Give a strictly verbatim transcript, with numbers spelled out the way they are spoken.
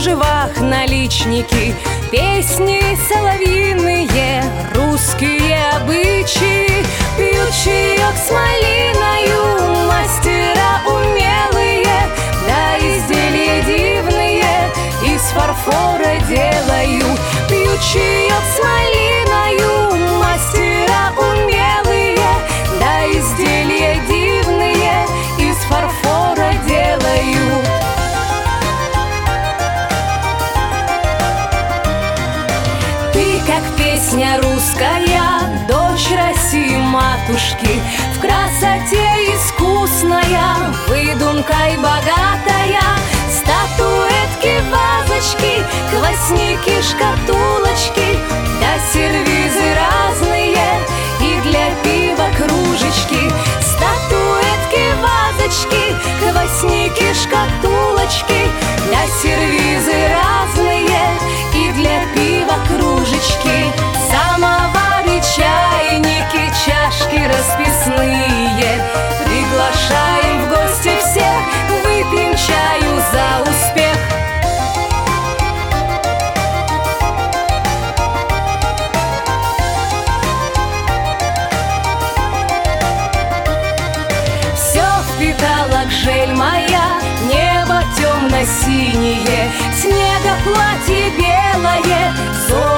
кружевах наличники, песни соловьиные, русские обычаи. Пьют чаек с малиною мастера умелые, да изделия дивные из фарфора делают. Пьют чаек с малиною мастера умелые, да изделия дивные из фарфора делают. Ты, как песня русская, дочь России матушки, в красоте искусная, выдумкой богатая. Статуэтки, вазочки, квасники, шкатулочки, да сервизы разные и для пива кружечки. Статуэтки, вазочки, квасники, шкатулочки, да сервизы разные и для пива кружечки. Самовары, чайники, чашки расписные, приглашаем в гости всех, выпьем чаю за успех. Все впитала гжель моя, небо темно-синее, снега платье белое,